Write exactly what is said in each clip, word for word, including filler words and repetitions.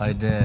Haydi.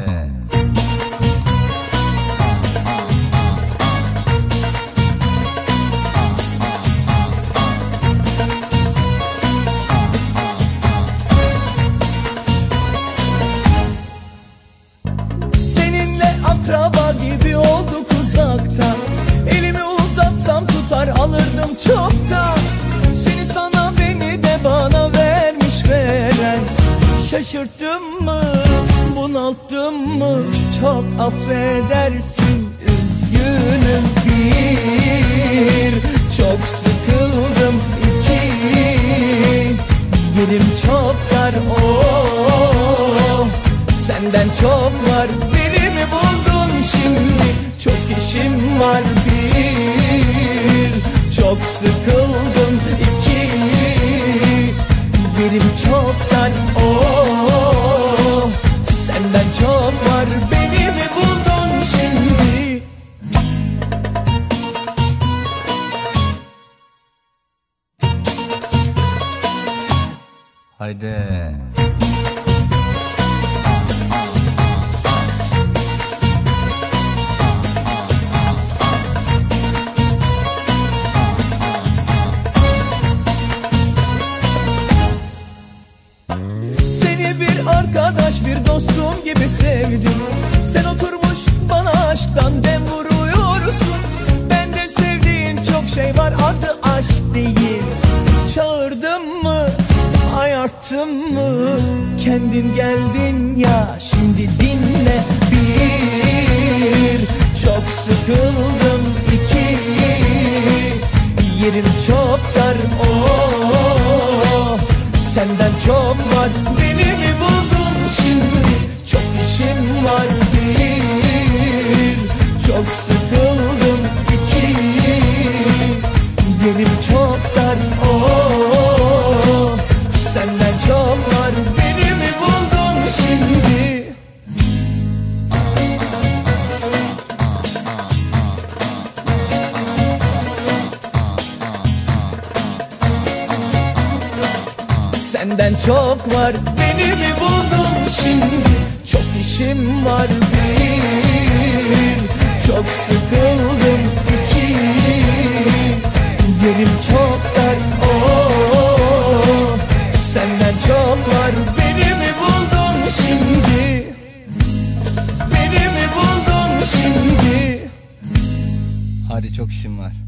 Seninle akraba gibi olduk uzaktan. Elimi uzatsam tutar alırdım çoktan. Seni sana beni de bana vermiş veren. Şaşırttım mı, bunalttım mı, çok affedersin, üzgünüm. Bir, çok sıkıldım. İki, yerim çok dar. Oh, senden çok var, beni mi buldun şimdi? Çok işim var. Bir, çok sıkıldım. İki, yerim çok dar. Oh, senden çok var, beni mi buldun şimdi? Haydi. Seni bir arkadaş, bir dostum gibi sevdim. Sen oturmuş bana aşktan dem vuruyorsun. Bende sevdiğin çok şey var, adı aşk değil. Çağırdım mı, ayarttım mı, kendin geldin ya, şimdi dinle. Bir, çok sıkıldım. İki, yerim çok dar. Oh, senden çok var, beni mi buldun şimdi? Çok işim var. Bir, çok sıkıldım. İki, yerim çok dar. Oh, senden çok var, beni mi buldun şimdi? Senden çok var, beni mi buldun şimdi? Çok işim var. Bir, çok sıkıldım. İki, yerim çok dar. Oh, senden çok var, beni mi buldun şimdi? Beni mi buldun şimdi? Hadi, çok işim var.